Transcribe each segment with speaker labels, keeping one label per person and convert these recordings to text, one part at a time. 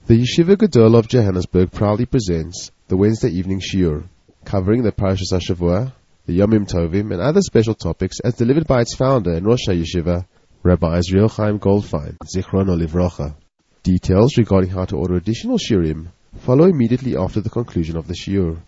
Speaker 1: The Yeshiva Gadol of Johannesburg proudly presents the Wednesday evening shiur, covering the Parashas HaShavua, the Yomim Tovim, and other special topics as delivered by its founder and Rosh HaYeshiva, Rabbi Israel Chaim Goldfein, Zichrono Livrocha. Details regarding how to order additional shiurim follow immediately after the conclusion of the shiur.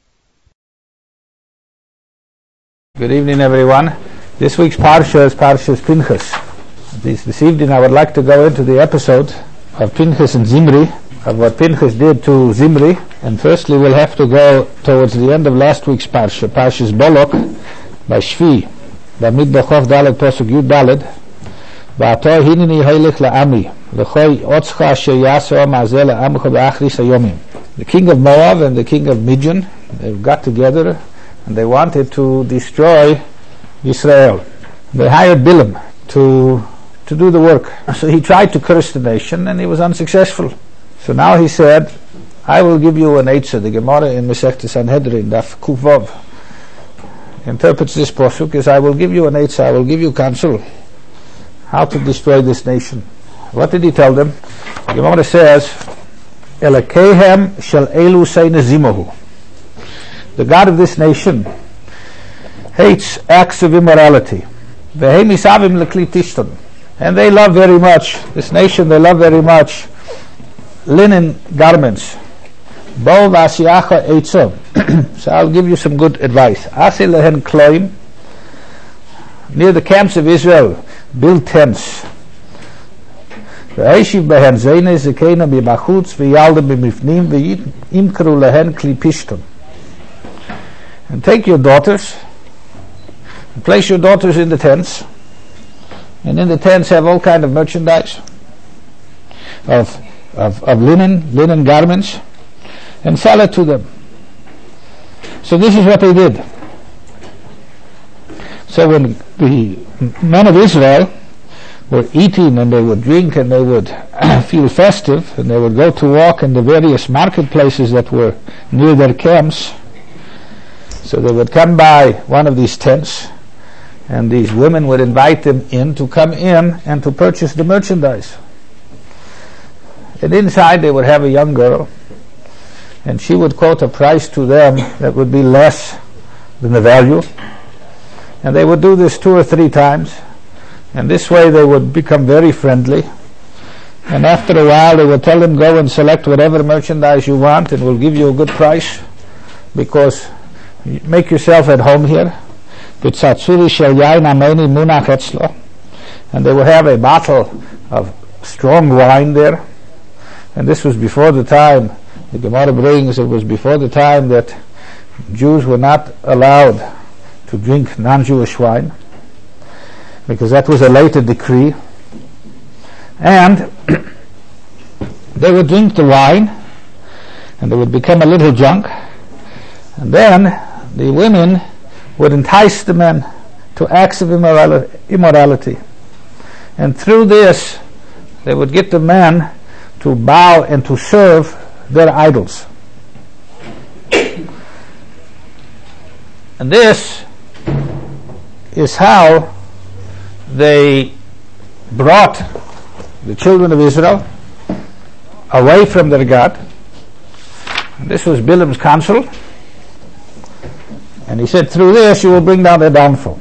Speaker 2: Good evening, everyone. This week's Parsha is Parshas Pinchas. This evening I would like to go into the episode of Pinchas and Zimri, of what Pinchas did to Zimri. And firstly we'll have to go towards the end of last week's Parsha, Parshas Bolok, by Shvi, by Midbachov Dalet Posuk Yud Dalet, V'ato hineni hoylech la'ami, l'choi otzcha asher yaso ma'azeh la'amcha b'achris hayomim. The king of Moab and the king of Midian, they've got together and they wanted to destroy Israel. They hired Bilam to do the work. So he tried to curse the nation and he was unsuccessful. So now he said, I will give you an eitzah. The Gemara in Masechta Sanhedrin, Daf Kuf Vav, interprets this posuk as I will give you an eitzah, I will give you counsel how to destroy this nation. What did he tell them? The Gemara says, Elekehem shel elu seine zimohu. The God of this nation hates acts of immorality. Vehem isavim lekli tishton. And they love very much, this nation, they love very much linen garments. Bo v'asiyacha eitzah. So I'll give you some good advice. Asi lehen kloim. Near the camps of Israel, build tents. Ve'eshiv behen zeine zekena b'bachutz v'yalda b'mifnim v'imkru lehen kli pishton. And take your daughters, and place your daughters in the tents, and in the tents have all kind of merchandise of linen garments, and sell it to them. So this is what they did. So when the men of Israel were eating and they would drink and they would feel festive and they would go to walk in the various marketplaces that were near their camps, so they would come by one of these tents and these women would invite them in to come in and to purchase the merchandise. And inside they would have a young girl, and she would quote a price to them that would be less than the value. And they would do this 2 or 3 times, and this way they would become very friendly. And after a while they would tell them, go and select whatever merchandise you want and we'll give you a good price, because make yourself at home here. And they would have a bottle of strong wine there. And this was before the time, the Gemara brings, it was before the time that Jews were not allowed to drink non-Jewish wine, because that was a later decree. And they would drink the wine and they would become a little drunk, and then the women would entice the men to acts of immorality. And through this they would get the men to bow and to serve their idols. And this is how they brought the children of Israel away from their God. And this was Bilam's counsel. And he said, through this you will bring down their downfall.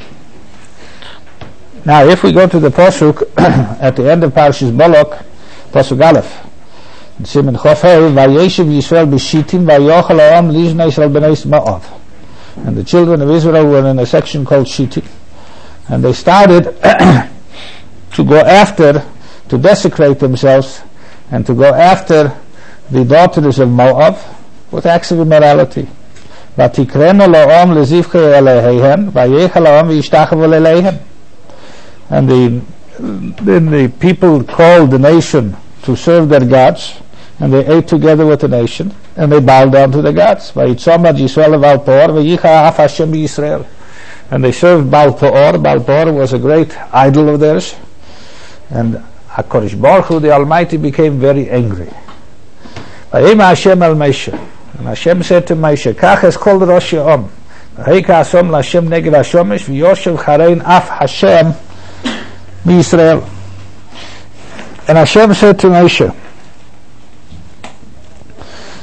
Speaker 2: Now if we go to the Pasuk at the end of Parashas Bolok, Pasuk Aleph, Siman Chofei, Vayeshiv Yisrael b'Shittim, Vayochel ha'am liznei shel b'nei Moab. And the children of Israel were in a section called Shittim. And they started to go after, to desecrate themselves, and to go after the daughters of Moab with acts of immorality. Vatikreno la'om lezivche eleihem, vayechel ha'am v'yishtachavu eleihem. And then the people called the nation to serve their gods, and they ate together with the nation, and they bowed down to the gods. Vayitzomad Yisrael Baal Peor, vayicha af Hashem Yisrael. And they served Baal Peor. Baal Peor was a great idol of theirs, and HaKadosh Baruch Hu, the Almighty, became very angry. Vayema Hashem el Moshe, and Hashem said to Moshe, Kach es kol rosh ha'am, v'heika asom l'Hashem neged hashomesh, v'yoshev charein af Hashem Yisrael. And Hashem said to Moshe,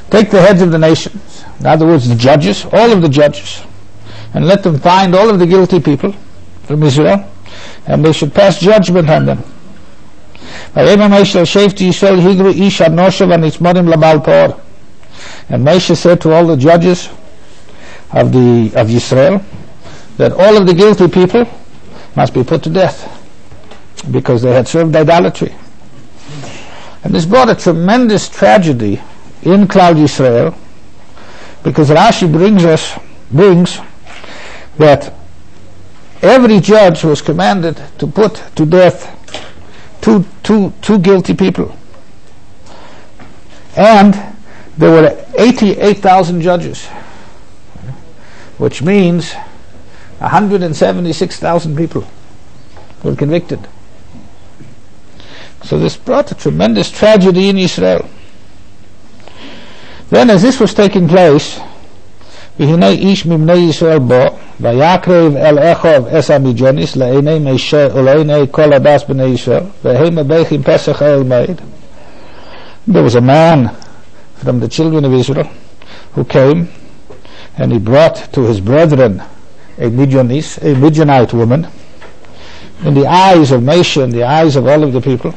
Speaker 2: take the heads of the nations, in other words the judges, all of the judges, and let them find all of the guilty people from Israel, and they should pass judgment on them. And Moshe said to all the judges of Israel that all of the guilty people must be put to death because they had served idolatry. And this brought a tremendous tragedy in Klal Yisrael, because Rashi brings that every judge was commanded to put to death two guilty people, and there were 88,000 judges, which means 176,000 people were convicted. So this brought a tremendous tragedy in Israel. Then, as this was taking place, והנה איש מבני ישראל בו, ויקרב אל אחיו עש המדיוניס לעיני משה ולעיני כל הדס בני ישראל, והם מבכים פסח אל מועד. There was a man from the children of Israel who came, and he brought to his brethren a Midianite woman, in the eyes of Moshe, in the eyes of all of the people.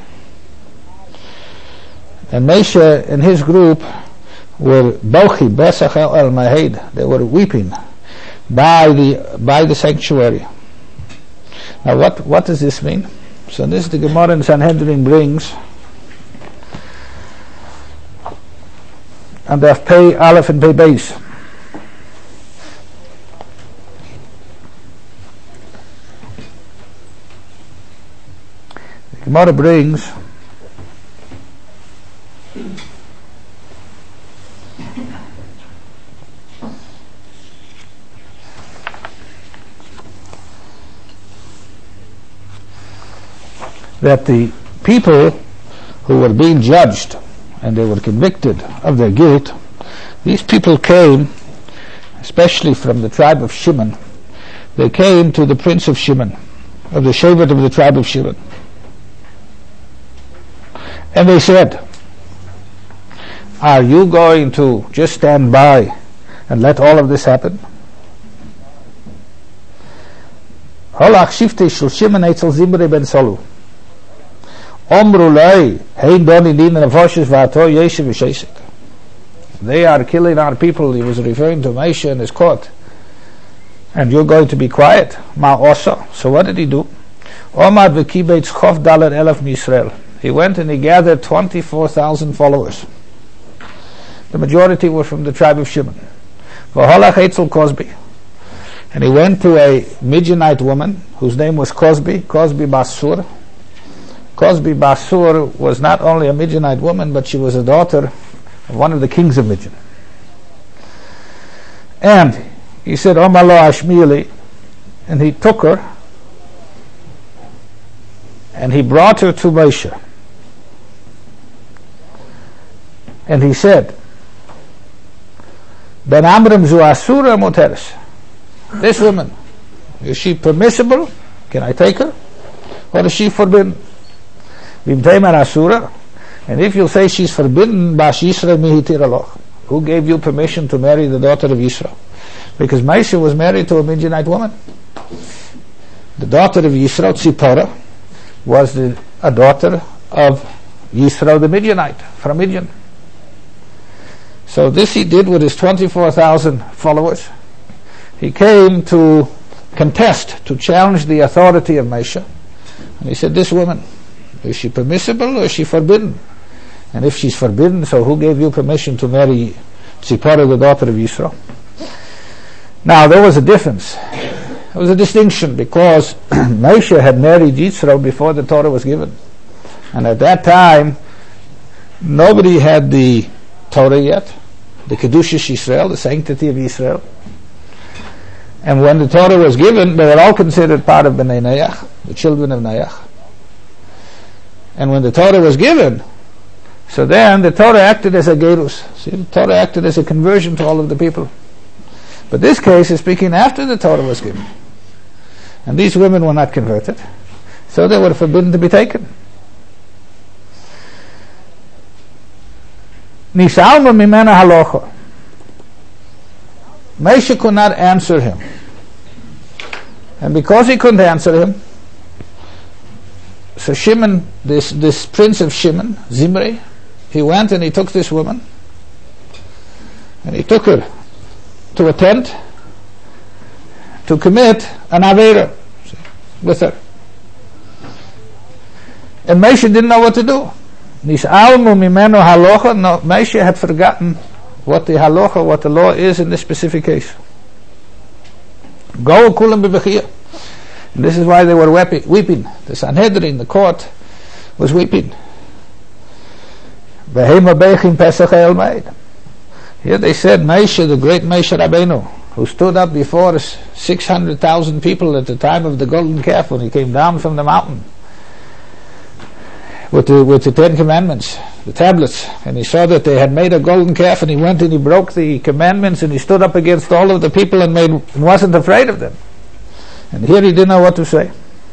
Speaker 2: And Moshe and his group were bochi besach el mahed. They were weeping by the sanctuary. Now, what does this mean? So this the Gemara in Sanhedrin brings, and they have Pei Aleph and Pei Beis. The Gemara brings that the people who were being judged and they were convicted of their guilt, these people came, especially from the tribe of Shimon. They came to the prince of Shimon, of the Shevet of the tribe of Shimon. And they said, are you going to just stand by and let all of this happen? Holach shifte shel Shimon etzel Zimri ben Solu. They are killing our people. He was referring to Moshe and his court. And you're going to be quiet? So what did he do? He went and he gathered 24,000 followers. The majority were from the tribe of Shimon. And he went to a Midianite woman whose name was Cosbi Basur. Cosbi Basur was not only a Midianite woman, but she was a daughter of one of the kings of Midian. And he said, Omalo Ashmili, and he took her and he brought her to Moshe. And he said, Ben Amram zu Asura Moteres. This woman, is she permissible? Can I take her? Or is she forbidden? And if you say she's forbidden, who gave you permission to marry the daughter of Yisro? Because Moshe was married to a Midianite woman. The daughter of Yisro, Tzipora, was a daughter of Yisro the Midianite, from Midian. So this he did with his 24,000 followers. He came to contest, to challenge the authority of Moshe. And he said, this woman, is she permissible or is she forbidden? And if she's forbidden, so who gave you permission to marry Tzipora, the daughter of Yisro? Now, there was a difference. There was a distinction, because Moshe had married Yisro before the Torah was given. And at that time, nobody had the Torah yet, the Kedushas Yisrael, the sanctity of Israel. And when the Torah was given, they were all considered part of Bnei Noach, the children of Noach. And when the Torah was given, so then the Torah acted as a gerus. See, the Torah acted as a conversion to all of the people. But this case is speaking after the Torah was given. And these women were not converted, so they were forbidden to be taken. Nishalma mimena halacha. Moshe could not answer him. And because he couldn't answer him, so Shimon, this prince of Shimon, Zimri, he went and he took this woman and he took her to a tent to commit an Avera with her. And Moshe didn't know what to do. Nis'almu mimenu halacha. No, Moshe had forgotten what the halacha, what the law is in this specific case. Go kulam b'bechiyah. And this is why they were weeping. The Sanhedrin, the court, was weeping. V'hema bechim pesach el meid. Here they said Moshe, the great Moshe Rabbeinu, who stood up before 600,000 people at the time of the golden calf when he came down from the mountain with the 10 commandments, the tablets, and he saw that they had made a golden calf, and he went and he broke the commandments, and he stood up against all of the people and wasn't afraid of them. And here he didn't know what to say.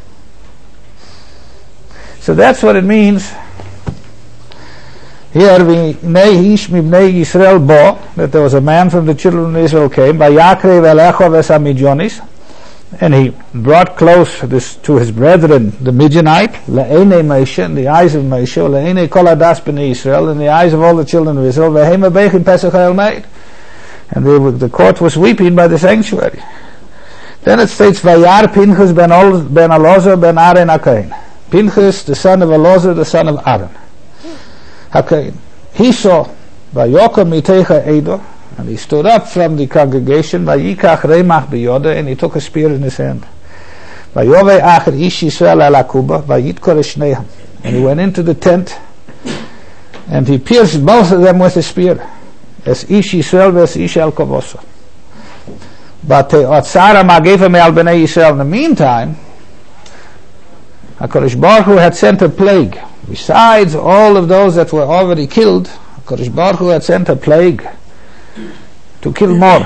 Speaker 2: So that's what it means. Here, that there was a man from the children of Israel came, and he brought close to his brethren, the Midianite, le'enei Moshe, in the eyes of Moshe, le'enei kol hadas b'nei Israel, in the eyes of all the children of Israel, v'hema bechim pesach el meid. And the court was weeping by the sanctuary. Then it states, Vayar Pinchas ben Elazar ben Aaron HaKohen. Pinchas, the son of Elazar, the son of Aaron HaKohen. He saw, Vayokom mitecha Edo, and he stood up from the congregation, Vayikach remach biyoda, and he took a spear in his hand. Vayove acher ish Yisrael al akuba, vayitkor eshneim. And he went into the tent, and he pierced both of them with a spear, as ish Yisrael ves ish al kovosa. But Otzara Magefa me'al b'nei Yisrael. In the meantime, HaKadosh Baruch Hu had sent a plague. Besides all of those that were already killed, HaKadosh Baruch Hu had sent a plague to kill more.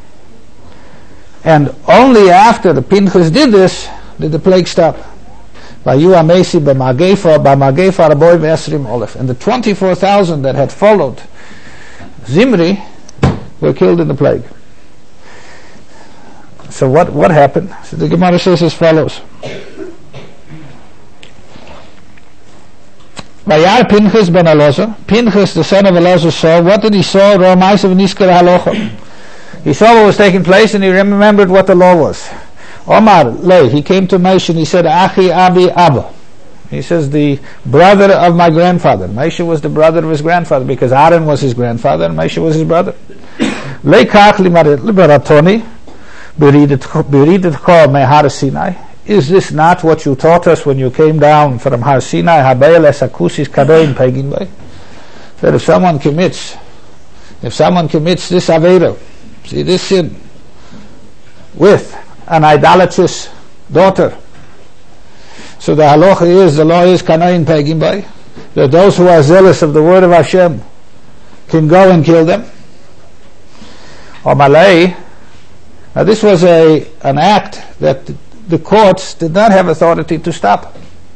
Speaker 2: And only after the Pinchas did this, did the plague stop. And the 24,000 that had followed Zimri were killed in the plague. So what happened? So the Gemara says as follows. Vayar Pinchas ben Elazar. Pinchas, the son of Elazar, saw. What did he saw? He saw what was taking place, and he remembered what the law was. Omar Lei, he came to Moshe and he said, Achi Abi Abba. He says, the brother of my grandfather. Moshe was the brother of his grandfather, because Aaron was his grandfather and Moshe was his brother. Leikach libaratoni. Is this not what you taught us when you came down from Har Sinai? That if someone commits this Avera, see this sin, with an idolatrous daughter, so the halacha is, the law is Kanain Pegin Bay, that those who are zealous of the word of Hashem can go and kill them. Or Malay. Now this was an act that the courts did not have authority to stop,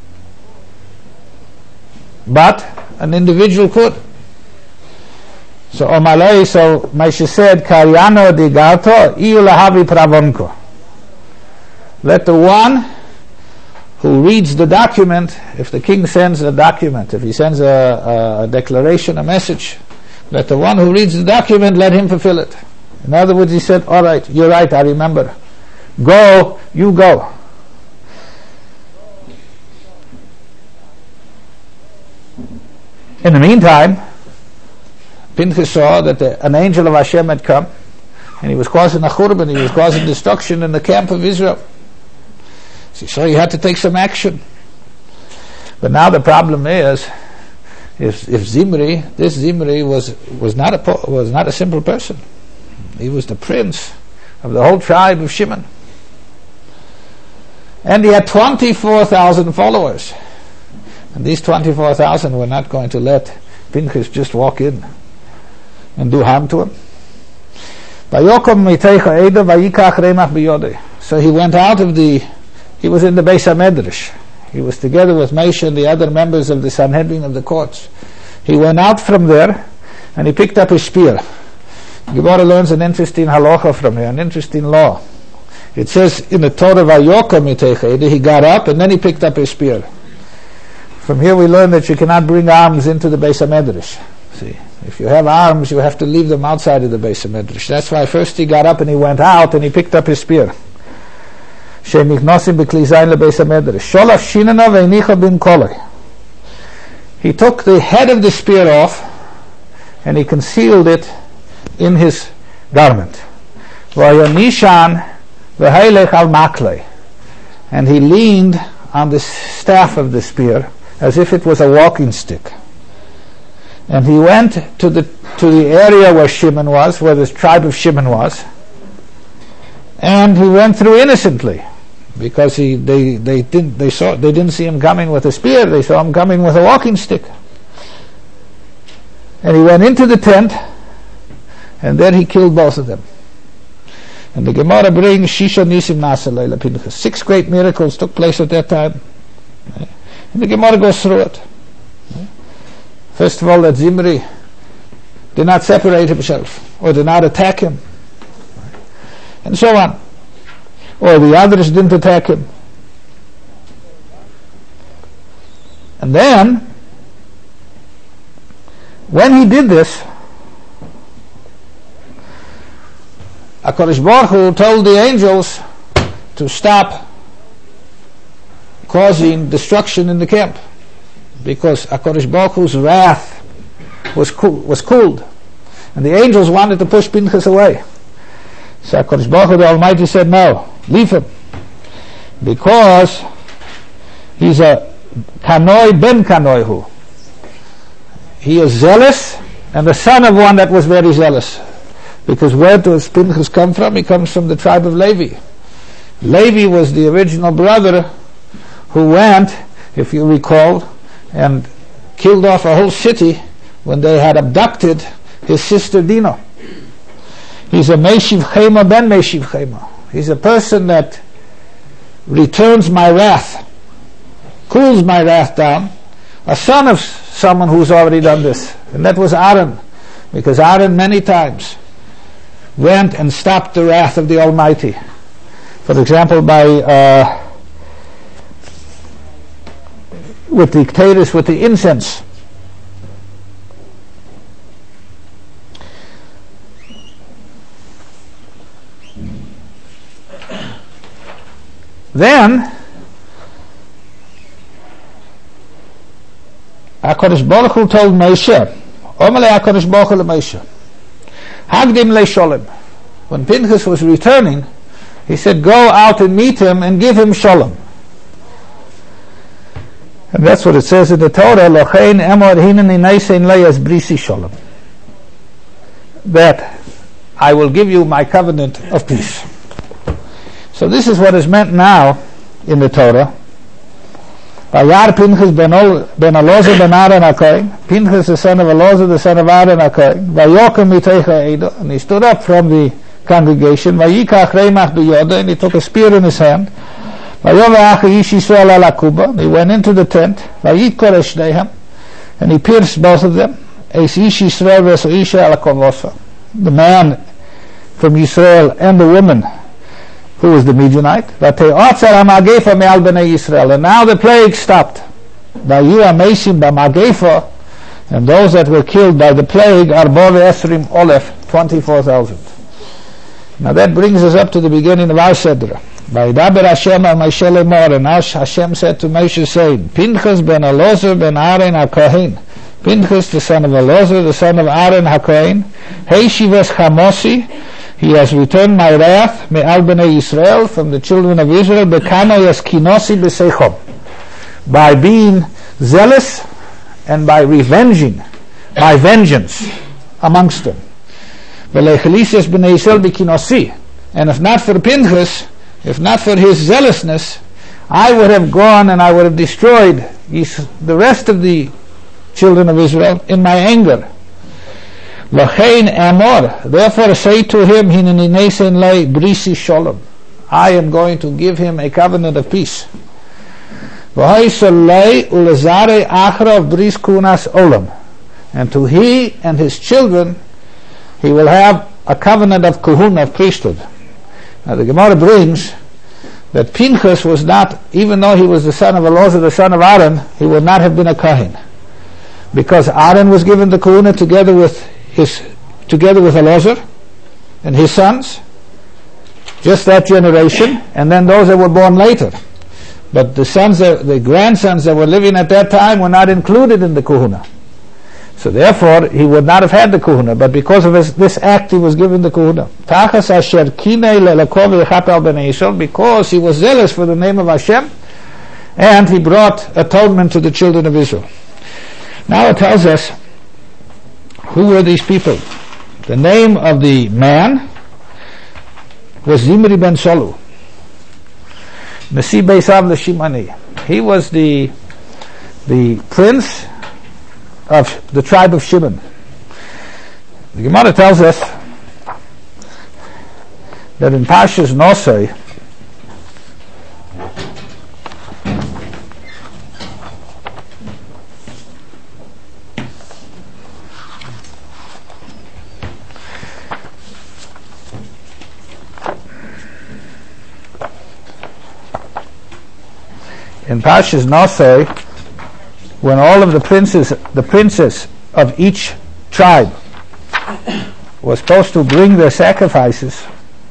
Speaker 2: but an individual could. So Omalei, so Moshe said, Karyano digato iu lahavi pravonko. Let the one who reads the document, if the king sends a document, if he sends a declaration, a message, let the one who reads the document, let him fulfill it. In other words, he said, all right, you're right, I remember. Go, you go. In the meantime, Pinchas saw that an angel of Hashem had come, and he was causing a churban, he was causing destruction in the camp of Israel. So he had to take some action. But now the problem is, if Zimri, this Zimri was not a simple person. He was the prince of the whole tribe of Shimon. And he had 24,000 followers. And these 24,000 were not going to let Pinchas just walk in and do harm to him. So he went out of he was in the Beis HaMedrash. He was together with Moshe and the other members of the Sanhedrin of the courts. He went out from there, and he picked up his spear. Gemara learns an interesting halacha from here, an interesting law. It says in the Torah, he got up and then he picked up his spear. From here we learn that you cannot bring arms into the Beis HaMedrash. See, if you have arms, you have to leave them outside of the Beis HaMedrash. That's why first he got up and he went out and he picked up his spear. He took the head of the spear off and he concealed it in his garment. And he leaned on the staff of the spear as if it was a walking stick. And he went to the area where Shimon was, where the tribe of Shimon was, and he went through innocently, because they didn't see him coming with a spear, they saw him coming with a walking stick. And he went into the tent, and then he killed both of them. And the Gemara brings Shisha Nisim Nasa Leila Pinchas. 6 great miracles took place at that time. And the Gemara goes through it. First of all, that Zimri did not separate himself, or did not attack him, and so on. Or the others didn't attack him. And then, when he did this, HaKadosh Baruch Hu told the angels to stop causing destruction in the camp, because HaKadosh Baruch Hu's wrath was cooled, and the angels wanted to push Pinchas away. So HaKadosh Baruch Hu, the Almighty, said, no, leave him, because he's a kanoi ben kanoihu. He is zealous, and the son of one that was very zealous. Because where does Pinchas come from? He comes from the tribe of Levi. Levi was the original brother who went, if you recall, and killed off a whole city when they had abducted his sister Dina. He's a Meshiv Chema ben Meshiv Chema. He's a person that returns my wrath, cools my wrath down, a son of someone who's already done this. And that was Aaron, because Aaron many times went and stopped the wrath of the Almighty. For example, with the Ketores, with the incense. Then HaKadosh Baruch Hu told Moshe, Omelei HaKadosh Baruch Hu leMoshe, Hagdim leSholem. When Pinchas was returning, he said, go out and meet him and give him shalom. And that's what it says in the Torah, Lochein emor hineni neisein leyas brisi shalom. That I will give you my covenant of peace. So this is what is meant now in the Torah. Vayar Pinchas ben Elazar ben Aaron HaKohen, Pinchas the son of Elazar, the son of Aaron HaKohen, Vayokem miteicha Eido, and he stood up from the congregation, Vayikach reimach biyoda, and he took a spear in his hand, Vayovach ish Yisrael al akuba, he went into the tent, Vayikor eshneihem, and he pierced both of them, Eis ish Yisrael v'es isha al kovosa, the man from Yisrael and the woman who was the Midianite, and now the plague stopped. And those that were killed by the plague are 24,000. Now that brings us up to the beginning of our Sedra. And Hashem said to Moshe, saying, Pinchas ben Elazar ben Aaron HaKohen, Pinchas the son of Elazar, the son of Aaron HaKohen, Hei Shivas Chamosi, he has returned my wrath, me'al b'nei Yisrael, from the children of Israel, bekano yaskinosi b'seichom, by being zealous and by revenging, by vengeance amongst them. V'leichelises b'nei Yisrael b'kinosi, and if not for Pinchas, if not for his zealousness, I would have gone and I would have destroyed the rest of the children of Israel in my anger. Lachein amor, therefore say to him, Hineni neisen lei brisi shalom, I am going to give him a covenant of peace. V'hoisel lei ulezare achra of bris kunas olam, and to he and his children he will have a covenant of kahuna, of priesthood. Now the Gemara brings that Pinchas was not, even though he was the son of Elazar, the son of Aaron, he would not have been a Kohen, because Aaron was given the kahuna together with Elazar and his sons, just that generation, and then those that were born later. But the grandsons that were living at that time were not included in the kahuna. So therefore, he would not have had the kahuna, but because of this act, he was given the kahuna. Because he was zealous for the name of Hashem, and he brought atonement to the children of Israel. Now it tells us, who were these people? The name of the man was Zimri ben Solu, Nasi Beisav Shimani. He was the prince of the tribe of Shimon. The Gemara tells us that in Parshas Nosei, when all of the princes of each tribe were supposed to bring their sacrifices,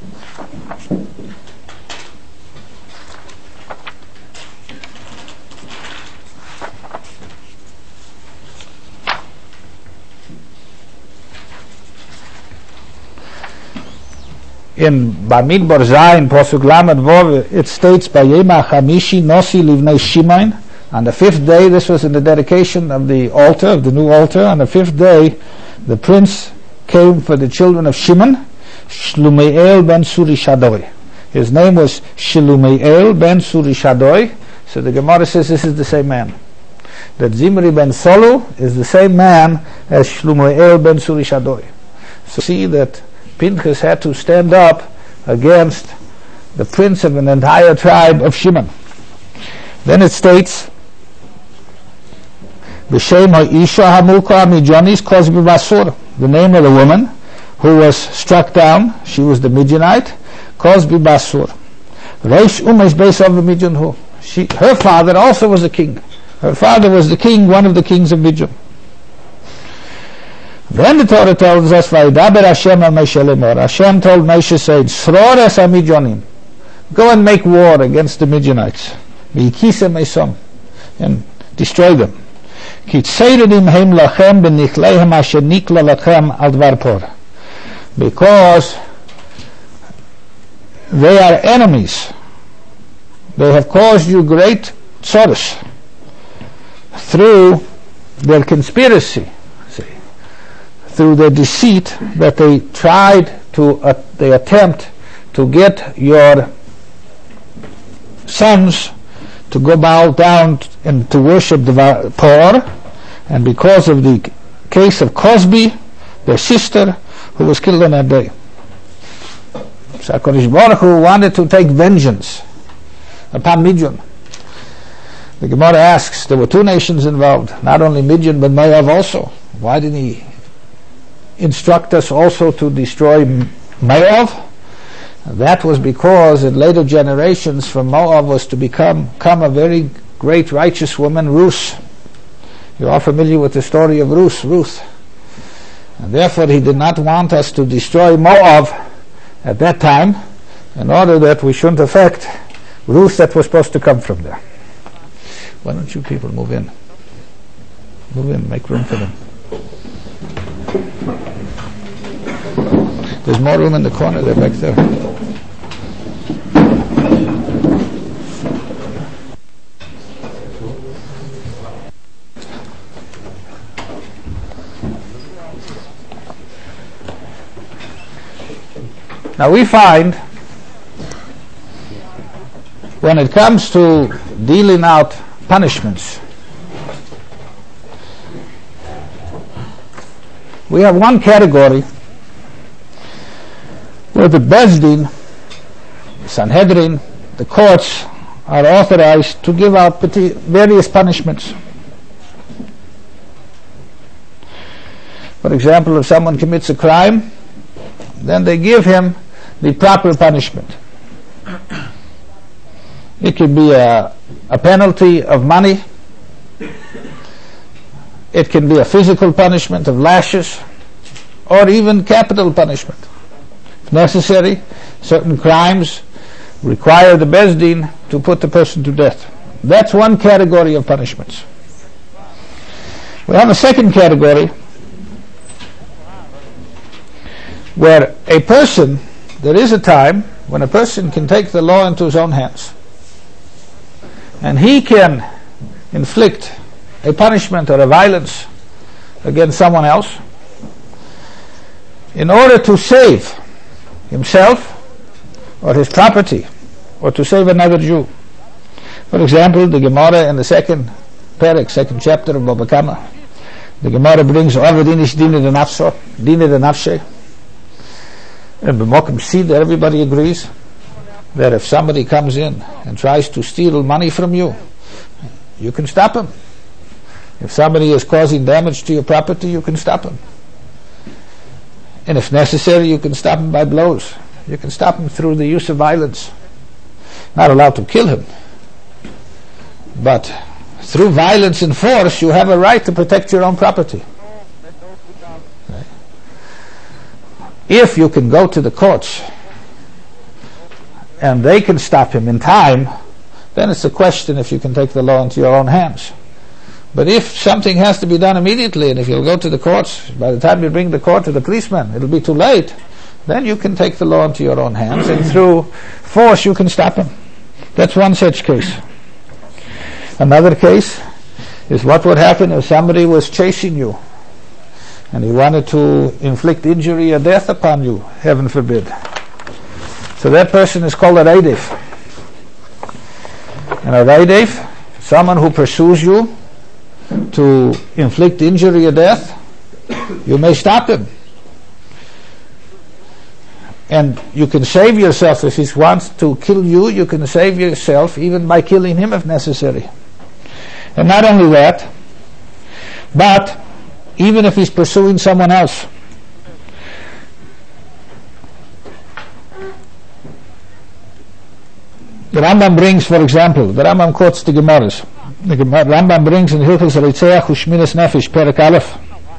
Speaker 2: in Bamidbar Zayin, Posuk Lamed Vov, it states, Bayema Chamishi Nosi Livnei Shimon. On the fifth day, this was in the dedication of the altar, of the new altar. On the fifth day, the prince came for the children of Shimon, Shlumiel ben Surishadoi. His name was Shlumiel ben Surishadoi. So the Gemara says this is the same man. That Zimri ben Solu is the same man as Shlumiel ben Surishadoi. So see that Pinchas had to stand up against the prince of an entire tribe of Shimon. Then it states, the name of the woman who was struck down, she was the Midianite, Kozbi Basur. Her father also was a king. Her father was the king, one of the kings of Midian. Then the Torah tells us, Vaidaber Hashem al Moshe lemor. Hashem told Moshe, saying, Sroras ha-Midyanim, go and make war against the Midianites, and destroy them. Because they are enemies. They have caused you great sorrows through their conspiracy, through their deceit, that they attempt to get your sons to go bow down and to worship the Por, and because of the case of Cosby, their sister, who was killed on that day. So HaKadosh Baruch Hu wanted to take vengeance upon Midian. The Gemara asks, there were two nations involved, not only Midian but Moab also. Why didn't he instruct us also to destroy Moab? That was because in later generations from Moab was to come a very great righteous woman, Ruth. You are familiar with the story of Ruth. And therefore he did not want us to destroy Moab at that time, in order that we shouldn't affect Ruth that was supposed to come from there. Why don't you people move in? Move in, make room for them. There's more room in the corner there, back there. Now we find, when it comes to dealing out punishments, we have one category where the Bezdin, Sanhedrin, the courts are authorized to give out various punishments. For example, if someone commits a crime, then they give him the proper punishment. It could be a penalty of money. It can be a physical punishment of lashes, or even capital punishment. If necessary, certain crimes require the Beis Din to put the person to death. That's one category of punishments. We have a second category where a person, there is a time when a person can take the law into his own hands, and he can inflict a punishment or a violence against someone else in order to save himself or his property, or to save another Jew. For example, the Gemara in the second parak, second chapter of Baba Kama, the Gemara brings Avadinish Dina de Nafshe, Dina de Nafshe. And B'mokim see that everybody agrees that if somebody comes in and tries to steal money from you, you can stop him. If somebody is causing damage to your property, you can stop him. And if necessary, you can stop him by blows. You can stop him through the use of violence. Not allowed to kill him, but through violence and force, you have a right to protect your own property. If you can go to the courts and they can stop him in time, then it's a question if you can take the law into your own hands. But if something has to be done immediately, and if you'll go to the courts, by the time you bring the court to the policeman, it'll be too late, then you can take the law into your own hands, and through force you can stop him. That's one such case. Another case is what would happen if somebody was chasing you and he wanted to inflict injury or death upon you, heaven forbid. So that person is called a Reidef. And a Reidef, someone who pursues you to inflict injury or death, you may stop him. And you can save yourself. If he wants to kill you, you can save yourself even by killing him if necessary. And not only that, but even if he's pursuing someone else, the Rambam brings, for example, the Rambam quotes the Gemaras. The Rambam brings in Hilchos Reitzeach Ushmiras Nefesh, Perek Aleph.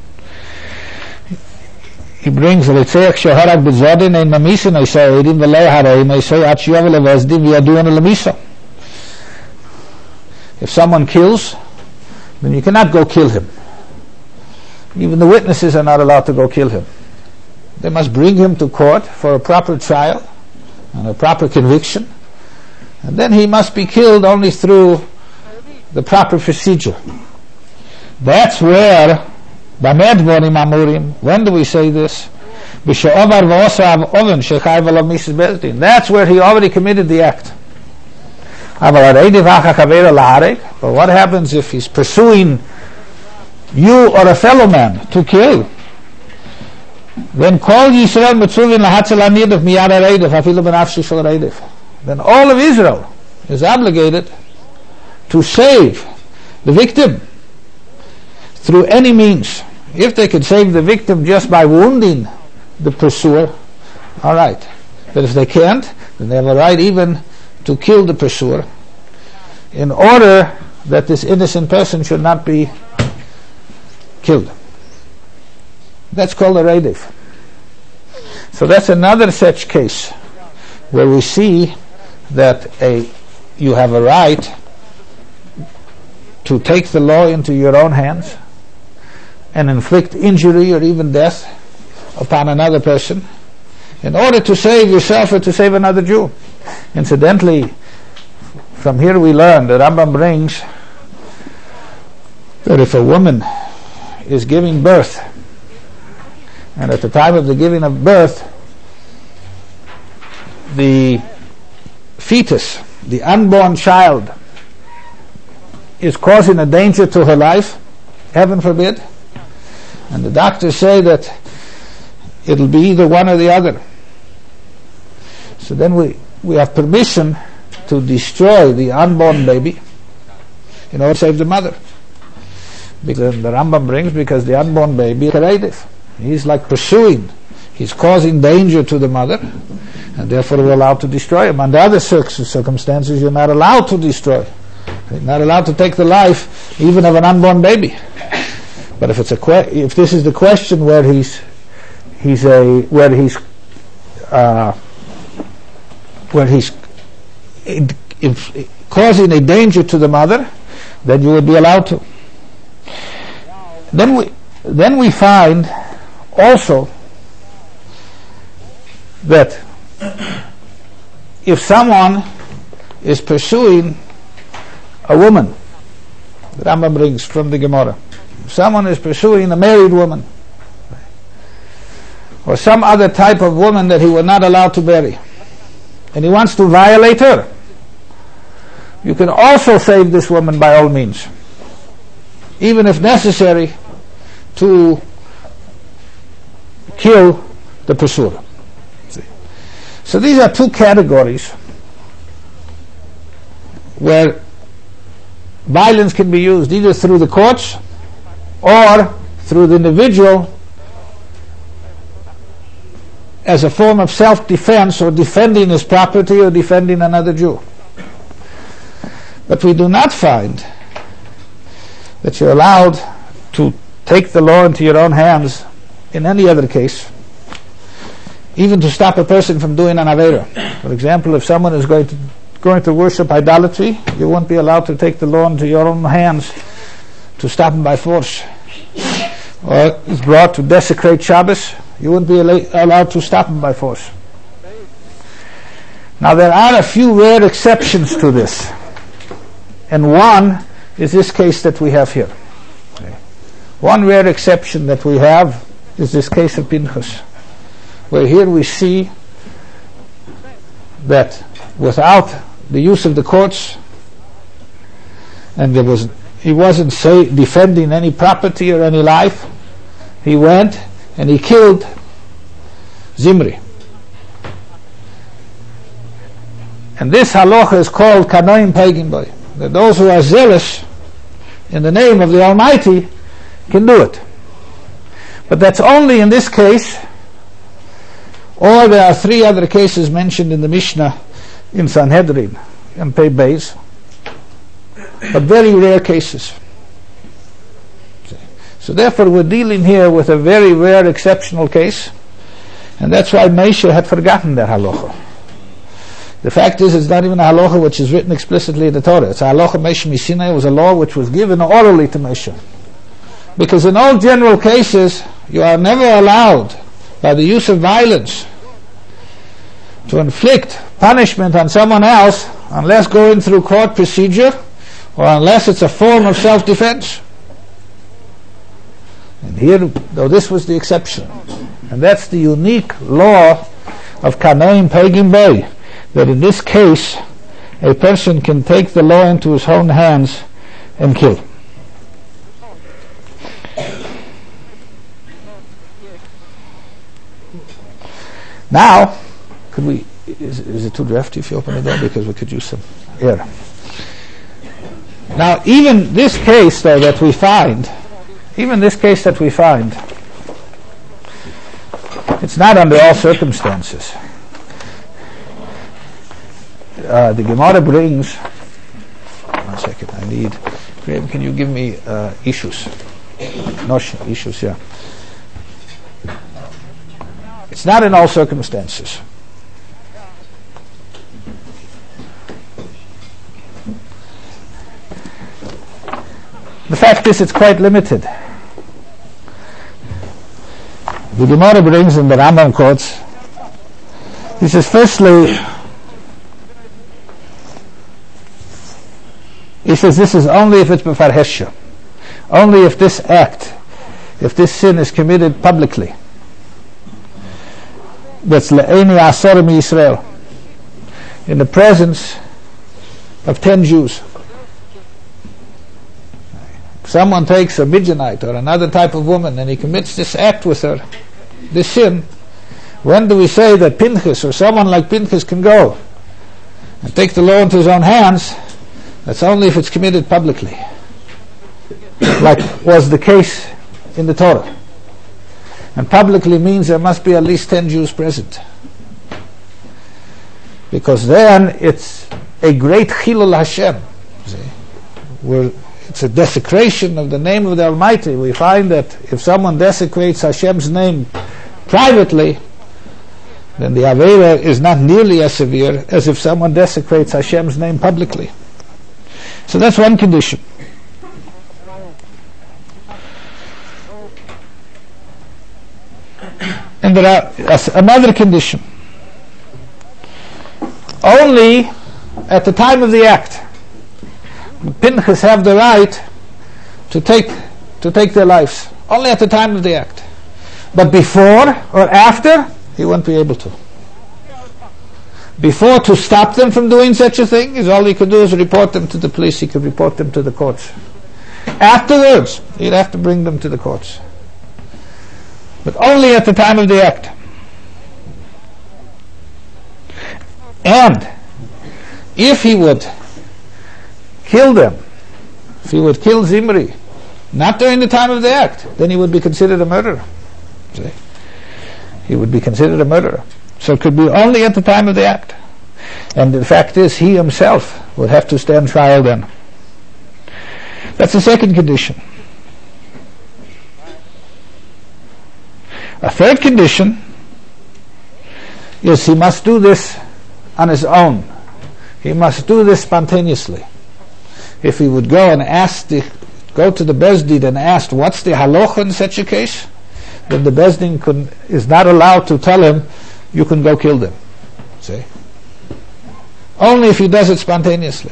Speaker 2: He brings Reitzeach Shoharak B'Zodin Ein Mamisin Eisei Edim V'Lei Hareim Eisei At Shiyov Le'Vezdim V'Yaduan L'Misa. If someone kills, then you cannot go kill him. Even the witnesses are not allowed to go kill him. They must bring him to court for a proper trial and a proper conviction, and then he must be killed only through the proper procedure. That's where, when do we say this? That's where he already committed the act. But what happens if he's pursuing you or a fellow man to kill? Then then all of Israel is obligated to save the victim through any means. If they could save the victim just by wounding the pursuer, all right. But if they can't, then they have a right even to kill the pursuer in order that this innocent person should not be killed. That's called a Reidef. So that's another such case where we see that you have a right to take the law into your own hands and inflict injury or even death upon another person in order to save yourself or to save another Jew. Incidentally, from here we learn that Rambam brings that if a woman is giving birth, and at the time of the giving of birth, the fetus, the unborn child, is causing a danger to her life, heaven forbid, and the doctors say that it'll be either one or the other, so then we have permission to destroy the unborn baby in order to save the mother. Because the Rambam brings, because the unborn baby is a Reidef. He's like pursuing. He's causing danger to the mother, and therefore we're allowed to destroy him. Under other circumstances, you're not allowed to destroy. You're not allowed to take the life even of an unborn baby. But if this is the question where he's causing a danger to the mother, then you would be allowed to. Then we find also that if someone is pursuing a woman, the Rambam brings from the Gemara, if someone is pursuing a married woman or some other type of woman that he was not allowed to marry, and he wants to violate her, you can also save this woman by all means, even if necessary, to kill the pursuer. So these are two categories where violence can be used, either through the courts or through the individual as a form of self-defense, or defending his property or defending another Jew. But we do not find that you're allowed to take the law into your own hands in any other case, even to stop a person from doing an Aveira. For example, if someone is going to worship idolatry, you won't be allowed to take the law into your own hands to stop him by force. Or is brought to desecrate Shabbos, you wouldn't be allowed to stop him by force. Now there are a few rare exceptions to this, and one is this case that we have here. One rare exception that we have is this case of Pinchas, where here we see that without the use of the courts, and he wasn't defending any property or any life, he went and he killed Zimri. And this halacha is called Kanoim Pegim Boy, that those who are zealous in the name of the Almighty can do it. But that's only in this case, or there are three other cases mentioned in the Mishnah in Sanhedrin and Pei Beis, but very rare cases. So therefore we're dealing here with a very rare exceptional case, and that's why Moshe had forgotten that halacha. The fact is, it's not even a halacha which is written explicitly in the Torah. It's a halacha Moshe Misinai. It was a law which was given orally to Moshe. Because in all general cases, you are never allowed, by the use of violence, to inflict punishment on someone else unless going through court procedure, or unless it's a form of self-defense. And here, though, this was the exception. And that's the unique law of Kanoim Pegim Bey, that in this case, a person can take the law into his own hands and kill. Now, is it too drafty if you open the door? Because we could use some air. Now, even this case, though, that we find, it's not under all circumstances. The Gemara brings, one second, I need, Graham, can you give me issues? No issues, yeah. It's not in all circumstances. The fact is, it's quite limited. The Gemara brings, in the Rambam quotes, he says, firstly, he says this is only if it's b'farhesha, only if this sin is committed publicly. That's le'eni asor mi-Yisrael, in the presence of 10 Jews. If someone takes a Midianite or another type of woman and he commits this act with her, this sin, when do we say that Pinchas or someone like Pinchas can go and take the law into his own hands? That's only if it's committed publicly, like was the case in the Torah. And publicly means there must be at least 10 Jews present. Because then it's a great Chilul Hashem. See? It's a desecration of the name of the Almighty. We find that if someone desecrates Hashem's name privately, then the Aveira is not nearly as severe as if someone desecrates Hashem's name publicly. So that's one condition. And there are another condition. Only at the time of the act, Pinchas have the right to take their lives. Only at the time of the act. But before or after, he won't be able to. Before, to stop them from doing such a thing, is all he could do is report them to the police. He could report them to the courts. Afterwards, he'd have to bring them to the courts. But only at the time of the act. And if he would kill them, if he would kill Zimri, not during the time of the act, then he would be considered a murderer. See? He would be considered a murderer. So it could be only at the time of the act. And the fact is, he himself would have to stand trial then. That's the second condition. A third condition is he must do this on his own. He must do this spontaneously. If he would go and go to the Beis Din and ask what's the halacha in such a case, then the Beis Din is not allowed to tell him you can go kill them. See? Only if he does it spontaneously.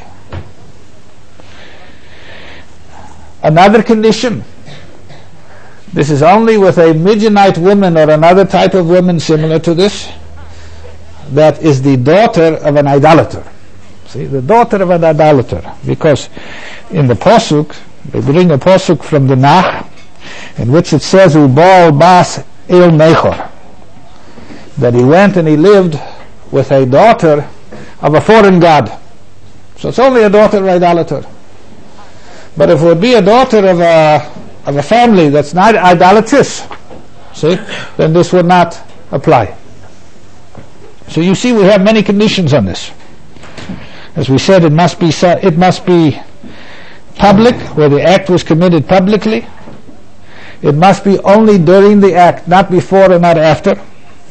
Speaker 2: Another condition. This is only with a Midianite woman or another type of woman similar to this, that is the daughter of an idolater. See, the daughter of an idolater. Because in the Pasuk, they bring a Pasuk from the Nach, in which it says, Ubal Bas El Nechor, that he went and he lived with a daughter of a foreign god. So it's only a daughter of an idolater. But if it would be a daughter of a family that's not idolatrous, see, then this would not apply. So you see, we have many conditions on this. As we said, it must be public, where the act was committed publicly. It must be only during the act, not before and not after.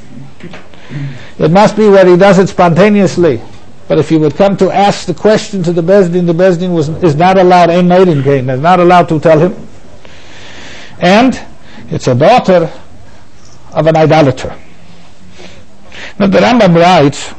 Speaker 2: It must be where he does it spontaneously. But if he would come to ask the question to the Beis Din is not allowed, is not allowed to tell him. And it's a daughter of an idolater. Now the Rambam writes,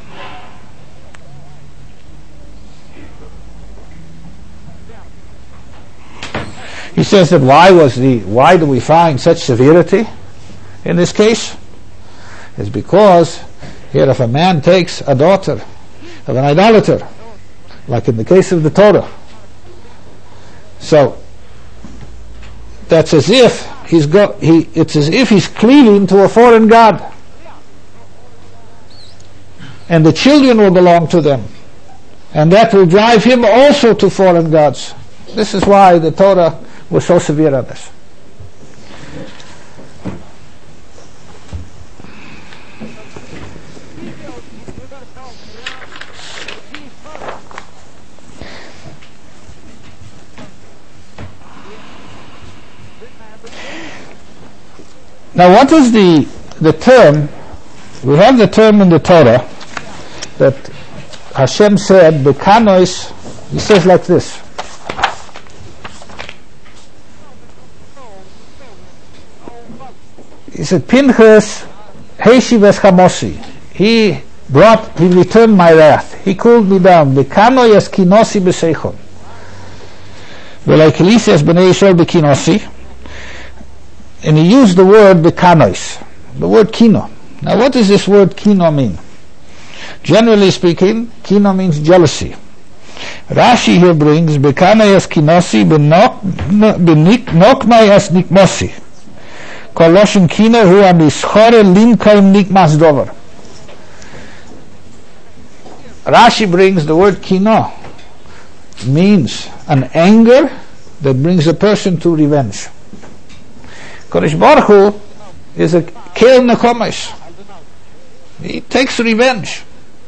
Speaker 2: he says that why do we find such severity in this case? It's because here, if a man takes a daughter of an idolater, like in the case of the Torah, so that's as if it's as if he's cleaving to a foreign god, and the children will belong to them, and that will drive him also to foreign gods. This is why the Torah was so severe on this. Now, what is the term? We have the term in the Torah that Hashem said, Bekanois, he says like this. He said, Pinchas Heshives Chamosi. He returned my wrath. He cooled me down. Bekanois es kinosi b'seichon. V'leikilisi es b'nei Yisrael b'kinosi. And he used the word bekanois, the word kino. Now what does this word kino mean? Generally speaking, kino means jealousy. Rashi here brings bekanois es kinosi b'nokmai es nikmosi. Koloshin kino hu amischore limkaim nikmas dover. Rashi brings the word kino, means an anger that brings a person to revenge. Kodesh Baruch Hu is a Kel Nekomesh. He takes revenge.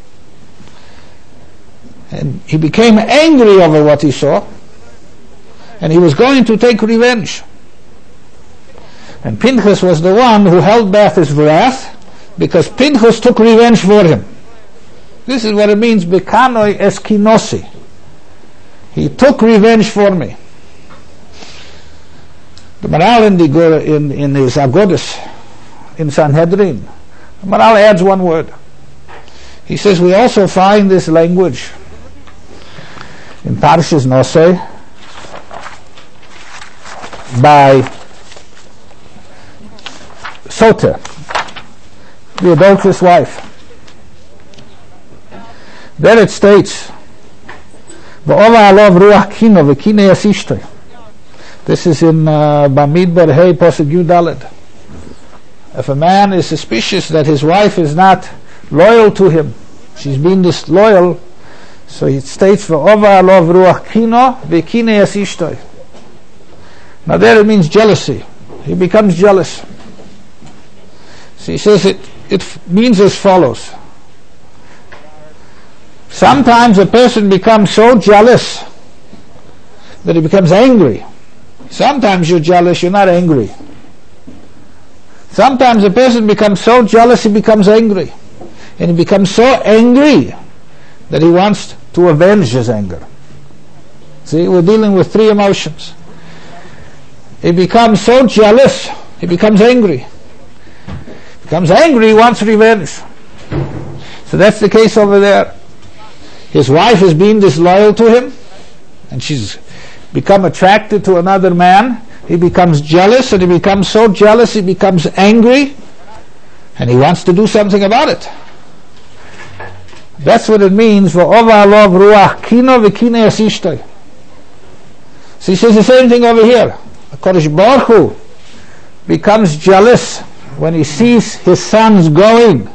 Speaker 2: And he became angry over what he saw, and he was going to take revenge. And Pinchas was the one who held back his wrath, because Pinchas took revenge for him. This is what it means, Bekanoi Eskinosi. He took revenge for me. The Maral in his Agodas in Sanhedrin, the Maral adds one word. He says we also find this language in Parshas Nosei by Soter, the adulterous wife. There it states, "V'ova alav ruach kino v'kine yasishtoi." This is in Bamidbar Hey Posuk Yud Daled. If a man is suspicious that his wife is not loyal to him, she's been disloyal, so it states, "V'ova alav ruach kino v'kine yasishtoi." Now there it means jealousy. He becomes jealous. So he says it means as follows. Sometimes a person becomes so jealous that he becomes angry. Sometimes you're jealous, you're not angry. Sometimes a person becomes so jealous he becomes angry. And he becomes so angry that he wants to avenge his anger. See, we're dealing with three emotions. He becomes so jealous, he becomes angry. Becomes angry, he wants revenge. So that's the case over there. His wife is being disloyal to him, and she's become attracted to another man. He becomes jealous, and he becomes so jealous he becomes angry, and he wants to do something about it. That's what it means. So he says the same thing over here. HaKadosh Baruch Hu becomes jealous when he sees his sons going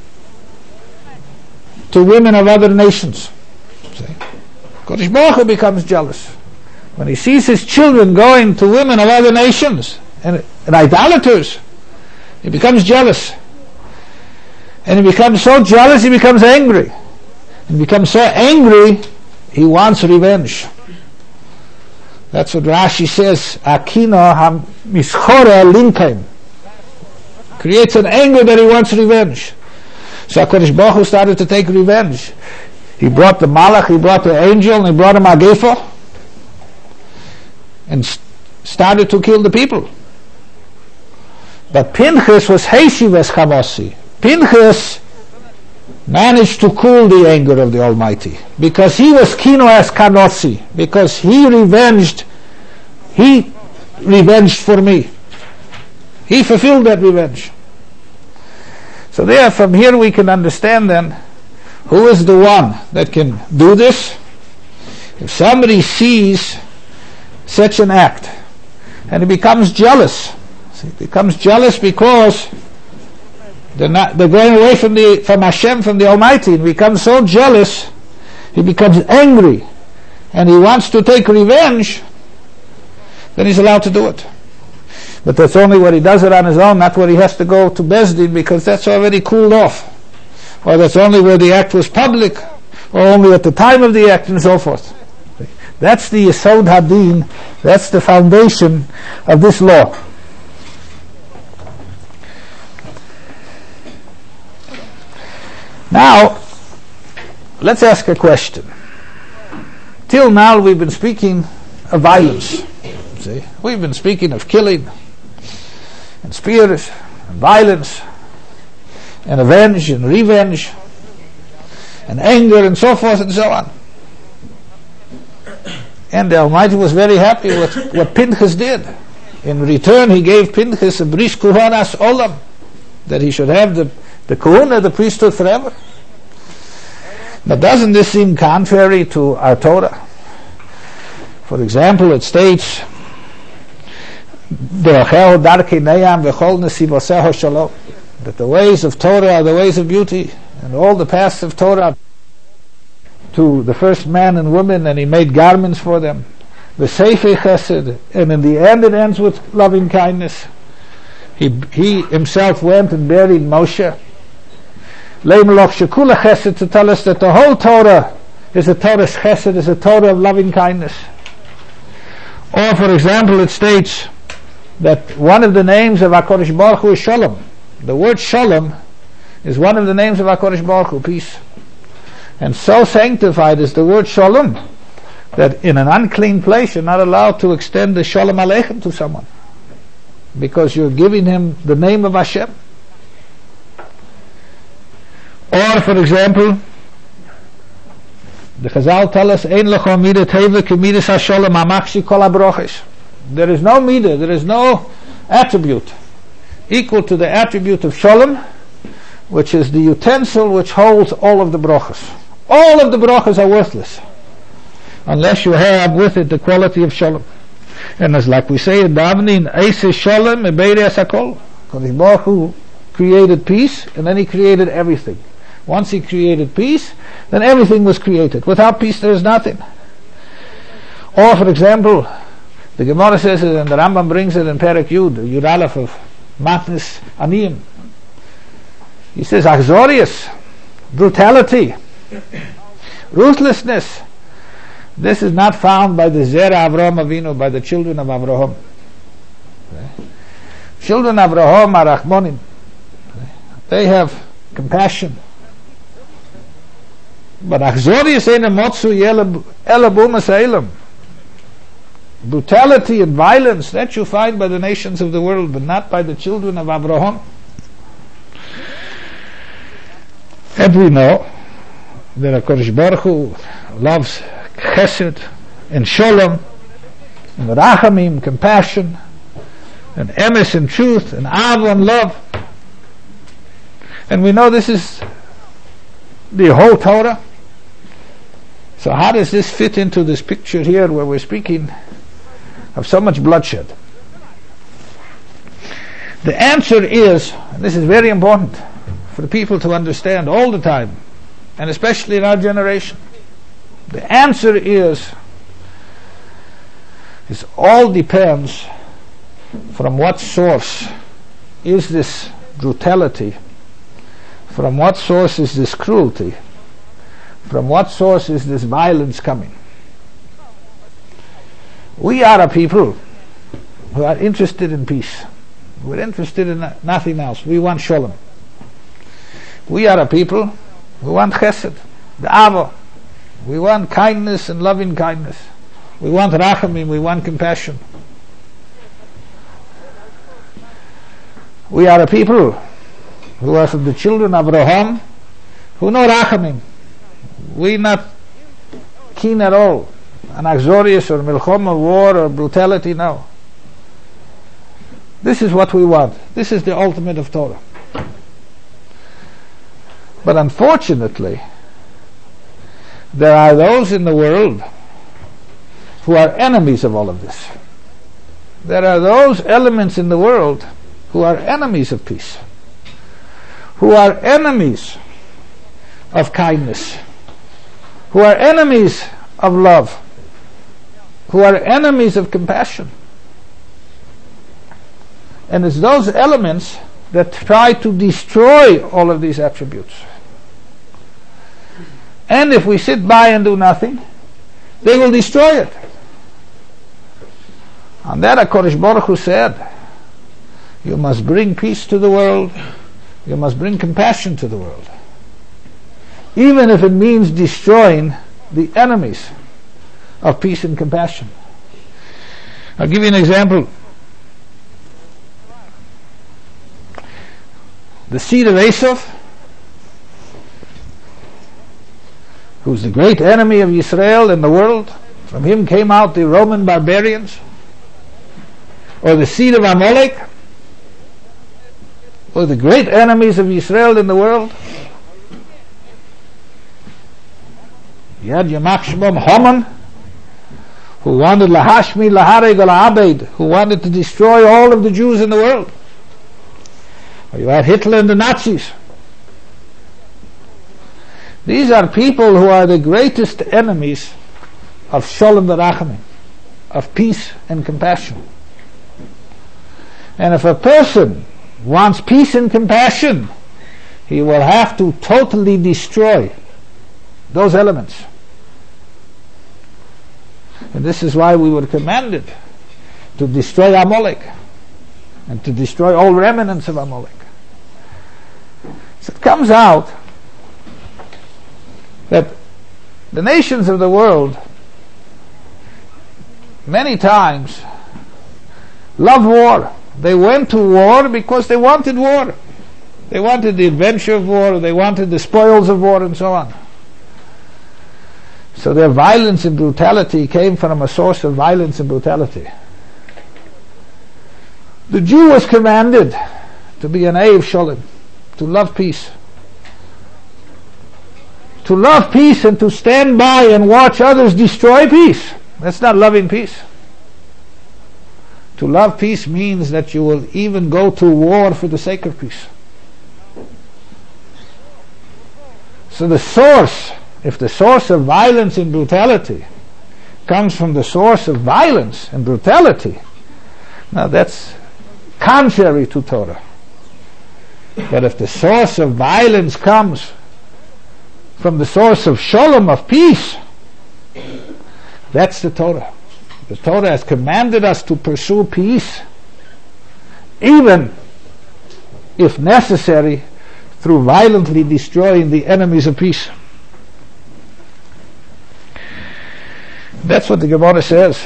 Speaker 2: to women of other nations. HaKadosh Baruch Hu becomes jealous when he sees his children going to women of other nations and idolaters. He becomes jealous, and he becomes so jealous he becomes angry. He becomes so angry he wants revenge. That's what Rashi says, Akino ha-mischora linkaim. Creates an anger that he wants revenge. So HaKadosh Baruch Hu started to take revenge. He brought the Malach, he brought the angel, and he brought a Magefo, and started to kill the people. But Pinchas was Heishivas Chamasi. Pinchas managed to cool the anger of the Almighty, because he was Kino as Kanosi, because he revenged for me. He fulfilled that revenge. So there, from here we can understand then, who is the one that can do this? If somebody sees such an act, and he becomes jealous, he becomes jealous because they're going away from Hashem, from the Almighty, and becomes so jealous, he becomes angry, and he wants to take revenge, then he's allowed to do it. But that's only when he does it on his own, not when he has to go to Beis Din, because that's already cooled off. Or that's only where the act was public, or only at the time of the act, and so forth. That's the Yesod Hadin, that's the foundation of this law. Now, let's ask a question. Till now we've been speaking of violence. See? We've been speaking of killing, and spears, and violence, and avenge, and revenge, and anger, and so forth and so on. And the Almighty was very happy with what Pinchas did. In return, he gave Pinchas a bris kuhanas olam, that he should have the kahuna, the priesthood, forever. But doesn't this seem contrary to our Torah? For example, it states, that the ways of Torah are the ways of beauty, and all the paths of Torah to the first man and woman, and he made garments for them. The Seifei Chesed, and in the end it ends with loving kindness. He himself went and buried Moshe. Leimelach Shekula Chesed, to tell us that the whole Torah is a Torah Chesed, is a Torah of loving kindness. Or, for example, it states that one of the names of HaKadosh Baruch Hu is Shalom. The word Shalom is one of the names of HaKadosh Baruch Hu, peace. And so sanctified is the word Shalom that in an unclean place you're not allowed to extend the Shalom Aleichem to someone, because you're giving him the name of Hashem. Or, for example, the Chazal tell us, Ein lecho midah teva kemidas hasholem hamachshi kol habroches. There is no midah, there is no attribute equal to the attribute of Shalom, which is the utensil which holds all of the brochas. All of the brochas are worthless unless you have with it the quality of Shalom. And as like we say in davening, Eiseh Shalom ebeirei hasakol. Kadosh Baruch Hu created peace, and then he created everything. Once he created peace, then everything was created. Without peace there is nothing. Or, for example, the Gemara says it, and the Rambam brings it in Perek Yud Aleph of Matnes Aniyim. He says, Achzorius, brutality, ruthlessness, this is not found by the Zera Avraham Avinu, by the children of Avraham. Children of Avraham are Rachmonim. They have compassion. But Achzorius ein motzu elabum asylum. Brutality and violence, that you find by the nations of the world, but not by the children of Abraham. And we know that HaKadosh Baruch Hu loves Chesed and Shalom and Rachamim, compassion, and Emes and truth, and Av and love. And we know this is the whole Torah. So how does this fit into this picture here where we're speaking of so much bloodshed? The answer is, and this is very important for the people to understand all the time, and especially in our generation, the answer is all depends from what source is this brutality, from what source is this cruelty, from what source is this violence coming. We are a people who are interested in peace. We're interested in nothing else. We want Shalom. We are a people who want Chesed, the Ava. We want kindness and loving kindness. We want Rachamim, we want compassion. We are a people who are from the children of Abraham, who know Rachamim. We're not keen at all on Achzorius or Milchoma, war or brutality, no. This is what we want. This is the ultimate of Torah. But unfortunately, there are those in the world who are enemies of all of this. There are those elements in the world who are enemies of peace, who are enemies of kindness, who are enemies of love, who are enemies of compassion. And it's those elements that try to destroy all of these attributes. And if we sit by and do nothing, they will destroy it. And that HaKadosh Baruch Hu said, you must bring peace to the world, you must bring compassion to the world, even if it means destroying the enemies of peace and compassion. I'll give you an example. The seed of Esav, who's the great enemy of Israel in the world, from him came out the Roman barbarians, or the seed of Amalek, or the great enemies of Israel in the world. You had Yamach Shemom Haman, who wanted Lahashmi Lahareg Al-Abed, who wanted to destroy all of the Jews in the world. Or you had Hitler and the Nazis. These are people who are the greatest enemies of Shalom v'Rachamim, of peace and compassion. And if a person wants peace and compassion, he will have to totally destroy those elements. And this is why we were commanded to destroy Amalek and to destroy all remnants of Amalek. So it comes out that the nations of the world many times love war. They went to war because they wanted war. They wanted the adventure of war, they wanted the spoils of war, and so on. So their violence and brutality came from a source of violence and brutality. The Jew was commanded to be an Eiv Sholem, to love peace. To love peace and to stand by and watch others destroy peace. That's not loving peace. To love peace means that you will even go to war for the sake of peace. So the source, if the source of violence and brutality comes from the source of violence and brutality, now that's contrary to Torah. But if the source of violence comes from the source of shalom, of peace, that's the Torah. The Torah has commanded us to pursue peace, even if necessary, through violently destroying the enemies of peace. That's what the Gemara says.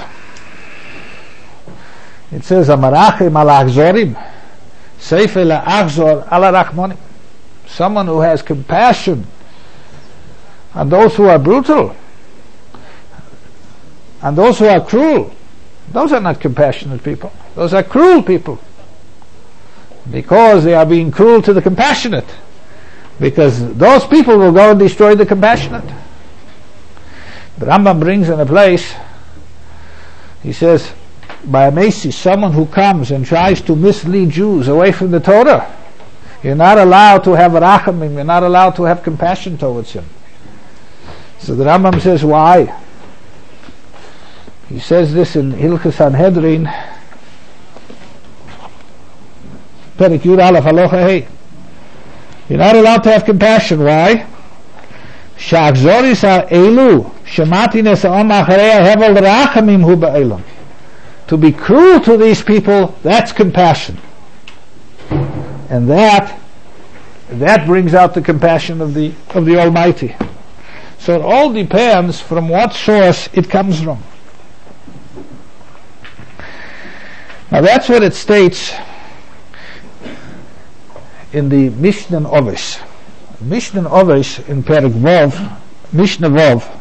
Speaker 2: It says, Amarachim ala achzorim, seife la achzor ala rachmonim. Someone who has compassion on those who are brutal, and those who are cruel, those are not compassionate people. Those are cruel people. Because they are being cruel to the compassionate. Because those people will go and destroy the compassionate. The Rambam brings in a place, he says, by a Macy, someone who comes and tries to mislead Jews away from the Torah, you're not allowed to have rachamim, you're not allowed to have compassion towards him. So the Rambam says, why? He says this in Hilchos Sanhedrin, Perek Yud Aleph Halacha Hey. You're not allowed to have compassion. Why? Sha'achzoris ha'elu shemati nesa'om acharei hevel rachamim hu ba'elam. To be cruel to these people, that's compassion. And that brings out the compassion of the Almighty. So it all depends from what source it comes from. Now that's what it states in the Mishnah Ovesh. Mishnah Ovesh in Perek Vov, Mishnah Vov,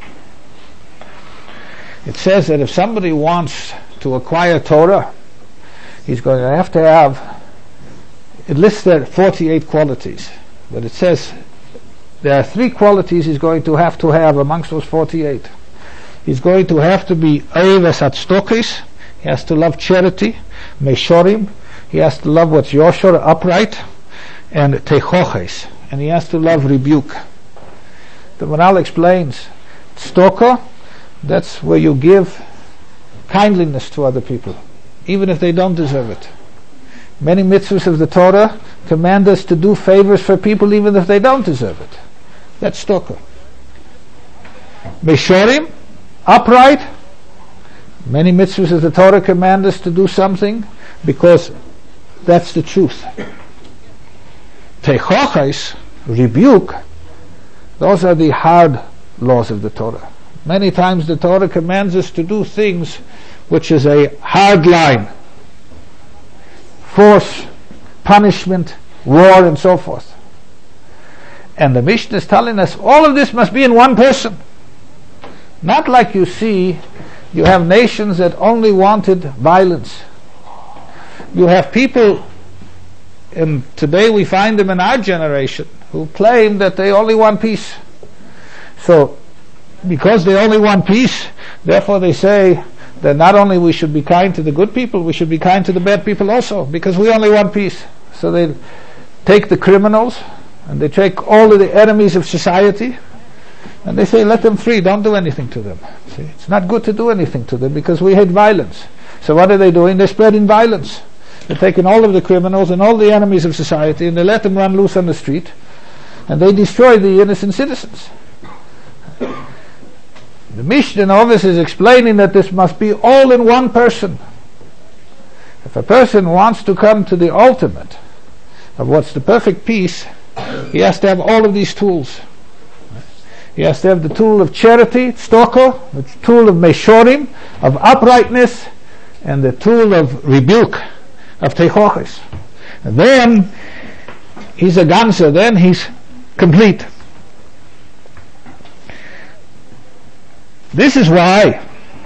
Speaker 2: it says that if somebody wants to acquire Torah, he's going to have, it lists there 48 qualities, but it says there are 3 qualities he's going to have amongst those 48. He's going to have to be Oives Hatzdokis, he has to love charity, Meshorim, he has to love what's Yoshor, upright, and Techoches, and he has to love rebuke. The Maral explains, Tzedakah, that's where you give kindliness to other people, even if they don't deserve it. Many mitzvahs of the Torah command us to do favors for people even if they don't deserve it. That's tzedakah. Meshorim, upright. Many mitzvahs of the Torah command us to do something because that's the truth. Techoches, rebuke, those are the hard laws of the Torah. Many times the Torah commands us to do things which is a hard line. Force, punishment, war, and so forth. And the Mishnah is telling us all of this must be in one person. Not like you see, you have nations that only wanted violence. You have people, and today we find them in our generation, who claim that they only want peace. So, because they only want peace, therefore they say that not only we should be kind to the good people, we should be kind to the bad people also, because we only want peace. So they take the criminals, and they take all of the enemies of society, and they say, let them free, don't do anything to them. See, it's not good to do anything to them, because we hate violence. So what are they doing? They're spreading violence. They've taken all of the criminals and all the enemies of society, and they let them run loose on the street, and they destroy the innocent citizens. The Mishnah Novis is explaining that this must be all in one person. If a person wants to come to the ultimate of what's the perfect peace, he has to have all of these tools. He has to have the tool of charity, tzedakah, the tool of meshorim, of uprightness, and the tool of rebuke, of teichoches. And then he's a ganzer, then he's complete. This is why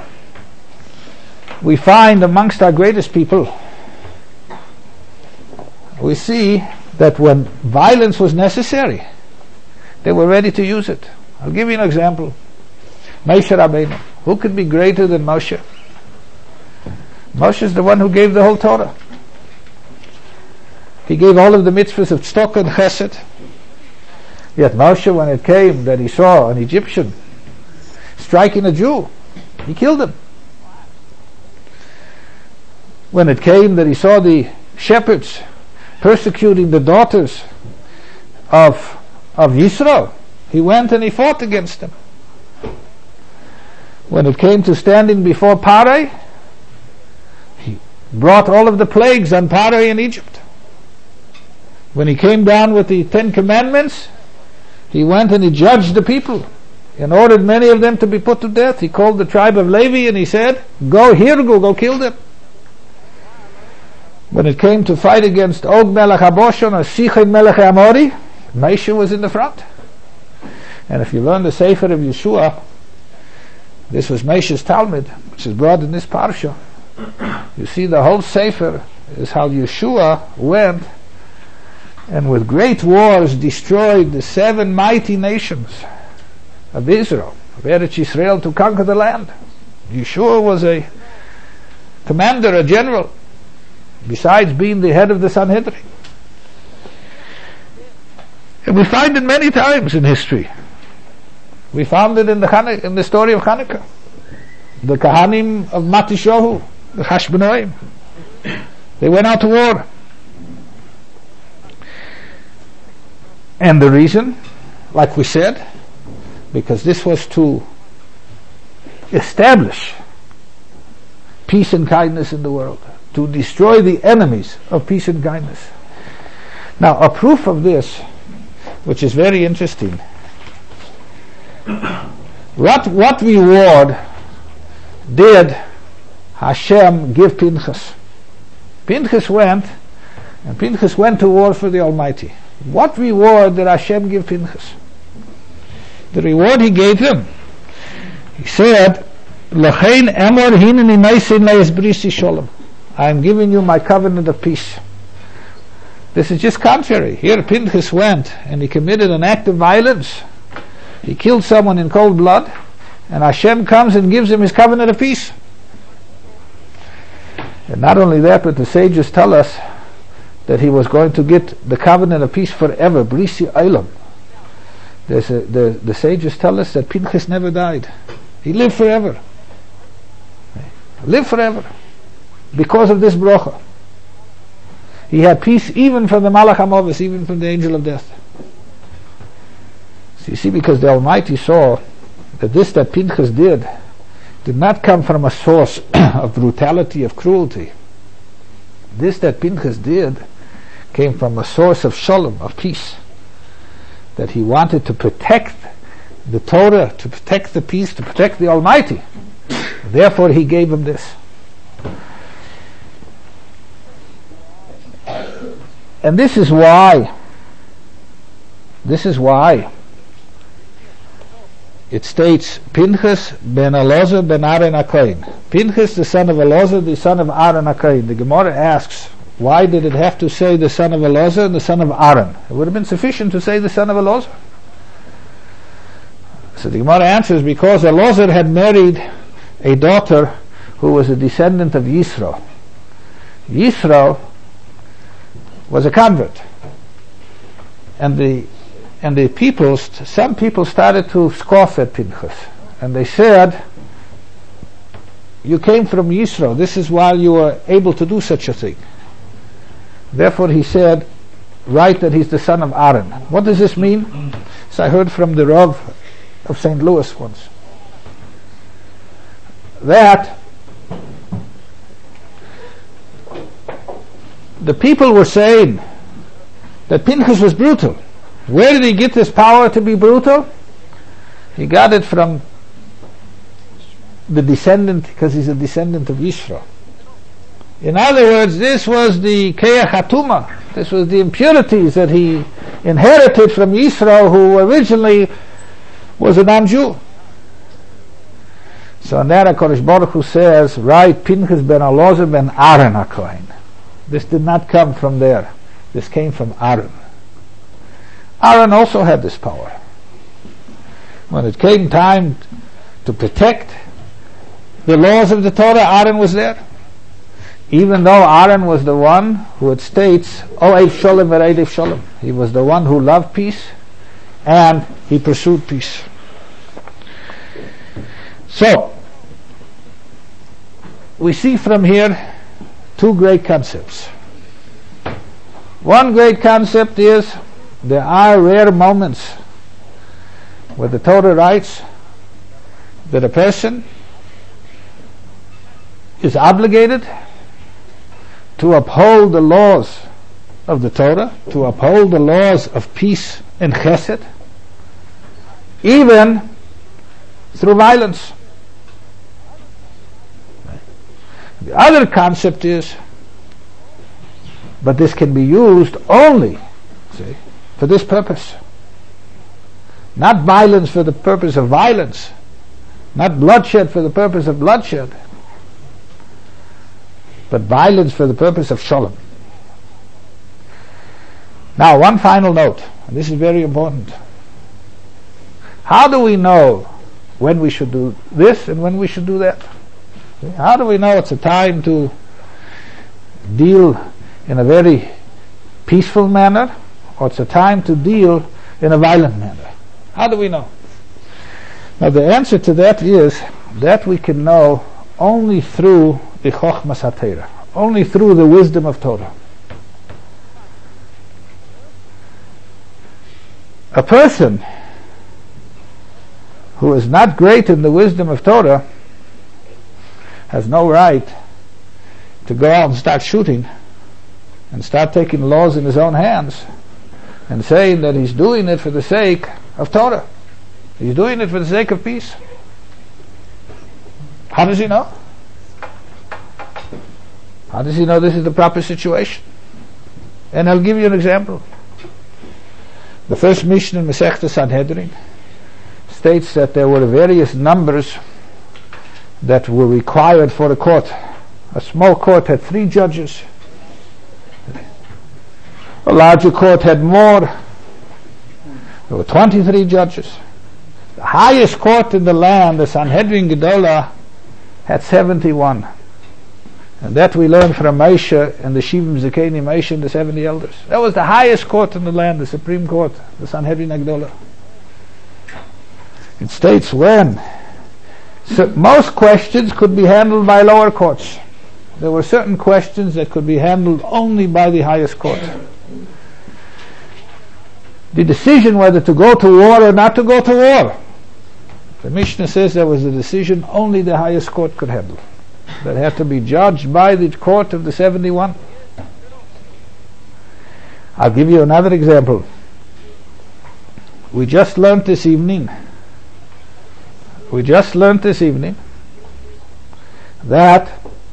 Speaker 2: we find amongst our greatest people, we see that when violence was necessary, they were ready to use it. I'll give you an example. Moshe Rabbeinu. Who could be greater than Moshe? Moshe is the one who gave the whole Torah. He gave all of the mitzvahs of tzedakah and chesed. Yet Moshe, when it came that he saw an Egyptian striking a Jew, he killed him. When it came that he saw the shepherds persecuting the daughters of Yisro, he went and he fought against them. When it came to standing before Parai, he brought all of the plagues on Parai in Egypt. When he came down with the 10 Commandments, he went and he judged the people and ordered many of them to be put to death. He called the tribe of Levi and he said, go kill them. When it came to fight against Og Melech HaBoshan or Sichon Melech HaAmori, Moshe was in the front. And if you learn the Sefer of Yeshua, this was Moshe's Talmud, which is brought in this parsha. You see, the whole Sefer is how Yeshua went and with great wars destroyed the 7 mighty nations of Israel, of Eretz Yisrael, to conquer the land. Yeshua was a commander, a general, besides being the head of the Sanhedrin. And we find it many times in history. We found it in the story of Hanukkah. The Kahanim of Matishohu, the Hashmonaim, they went out to war. And the reason, like we said, because this was to establish peace and kindness in the world, to destroy the enemies of peace and kindness. Now, a proof of this, which is very interesting, what reward did Hashem give Pinchas? Pinchas went to war for the Almighty. What reward did Hashem give Pinchas? The reward he gave him, he said, L'chein emor hineni neisin leis brisi sholem. I am giving you my covenant of peace. This is just contrary. Here Pinchas went and he committed an act of violence. He killed someone in cold blood, and Hashem comes and gives him his covenant of peace. And not only that, but the sages tell us that he was going to get the covenant of peace forever, Brisi Eilam. The sages tell us that Pinchas never died. He lived forever. Lived forever. Because of this bracha. He had peace even from the Malach HaMovis, even from the angel of death. So you see, because the Almighty saw that this that Pinchas did not come from a source of brutality, of cruelty. This that Pinchas did came from a source of shalom, of peace. That he wanted to protect the Torah, to protect the peace, to protect the Almighty. Therefore he gave him this. And this is why it states Pinchas ben Elazar ben Aaron HaKohen. Pinchas, the son of Elazar, the son of Aaron HaKohen. The Gemara asks, why did it have to say the son of Elazar and the son of Aaron? It would have been sufficient to say the son of Elazar. So the Gemara answers, because Elazar had married a daughter who was a descendant of Yisro. Yisro was a convert, and the people, some people started to scoff at Pinchas, and they said, you came from Yisro, this is why you were able to do such a thing. Therefore he said, write that he's the son of Aaron. What does this mean? So I heard from the Rav of St. Louis once, that the people were saying that Pinchas was brutal. Where did he get this power to be brutal? He got it from the descendant, because he's a descendant of Yisro. In other words, this was the Keach HaTumah. This was the impurities that he inherited from Yisro, who originally was a non-Jew. So in that HaKadosh Baruch Hu says, right, Pinchas ben Elazar ben Aaron HaKohen. This did not come from there. This came from Aaron. Aaron also had this power. When it came time to protect the laws of the Torah, Aaron was there. Even though Aaron was the one who, it states, Oev Sholem v'Reidev Sholem. He was the one who loved peace and he pursued peace. So, we see from here two great concepts. One great concept is there are rare moments where the Torah writes that a person is obligated to uphold the laws of the Torah, to uphold the laws of peace and chesed, even through violence. The other concept is, but this can be used only, see, for this purpose. Not violence for the purpose of violence, not bloodshed for the purpose of bloodshed, but violence for the purpose of shalom. Now, one final note, and this is very important. How do we know when we should do this and when we should do that? How do we know it's a time to deal in a very peaceful manner, or it's a time to deal in a violent manner? How do we know? Now, the answer to that is that we can know only through the Chochmas HaTorah, only through the wisdom of Torah. A person who is not great in the wisdom of Torah has no right to go out and start shooting and start taking laws in his own hands and saying that he's doing it for the sake of Torah. He's doing it for the sake of peace. How does he know? How does he know this is the proper situation? And I'll give you an example. The first Mishnah in Masechta Sanhedrin states that there were various numbers that were required for a court. A small court had 3 judges. A larger court had more. There were 23 judges. The highest court in the land, the Sanhedrin Gedolah, had 71. And that we learn from Moshe and the Shivim Zekeni Moshe and the 70 elders. That was the highest court in the land, the Supreme Court, the Sanhedrin Gedolah. It states when most questions could be handled by lower courts. There were certain questions that could be handled only by the highest court. The decision whether to go to war or not to go to war, the Mishnah says there was a decision only the highest court could handle. That had to be judged by the court of the 71. I'll give you another example. We just learned this evening that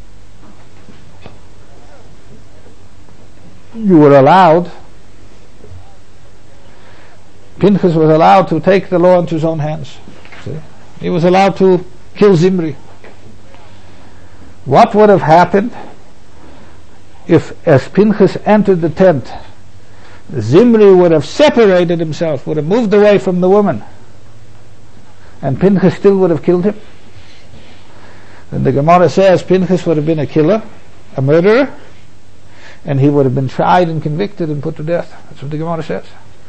Speaker 2: you were allowed, Pinchas was allowed to take the law into his own hands. See? He was allowed to kill Zimri. What would have happened if, as Pinchas entered the tent, Zimri would have separated himself, would have moved away from the woman, and Pinchas still would have killed him? Then the Gemara says Pinchas would have been a killer, a murderer, and he would have been tried and convicted and put to death. That's what the Gemara says.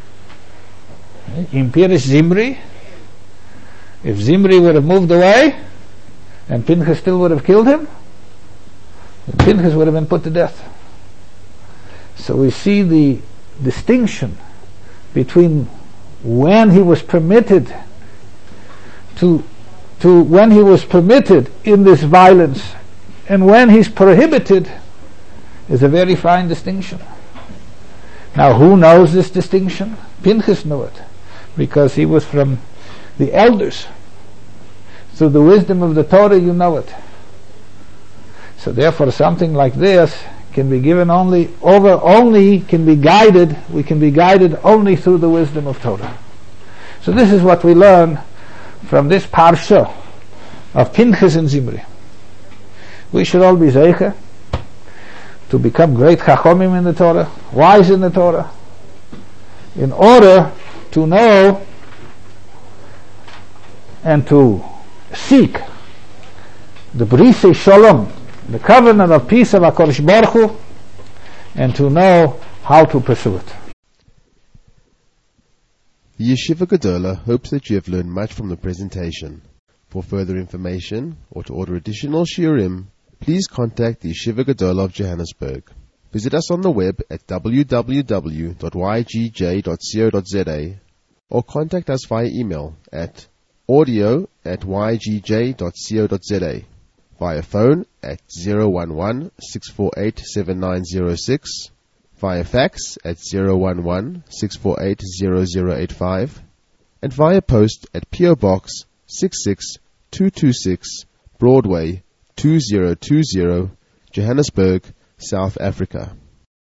Speaker 2: In Pirish Zimri, if Zimri would have moved away and Pinchas still would have killed him, then Pinchas would have been put to death. So we see the distinction between when he was permitted to when he was permitted in this violence and when he's prohibited is a very fine distinction. Now, who knows this distinction? Pinchas knew it, because he was from the elders. Through the wisdom of the Torah, you know it. So therefore, something like this can be given we can be guided only through the wisdom of Torah. So this is what we learn from this parsha of Pinchas and Zimri. We should all be zeicher to become great chachomim in the Torah, wise in the Torah, in order to know and to seek the brisei shalom, the covenant of peace of HaKadosh Baruch Hu, and to know how to pursue it.
Speaker 1: The Yeshiva Gedola hopes that you have learned much from the presentation. For further information or to order additional shiurim, please contact the Yeshiva Gedola of Johannesburg. Visit us on the web at www.ygj.co.za or contact us via email at audio@ygj.co.za, via phone at 011-648-7906, via fax at 011-648-0085, and via post at P.O. Box 66226 Broadway 2020, Johannesburg, South Africa.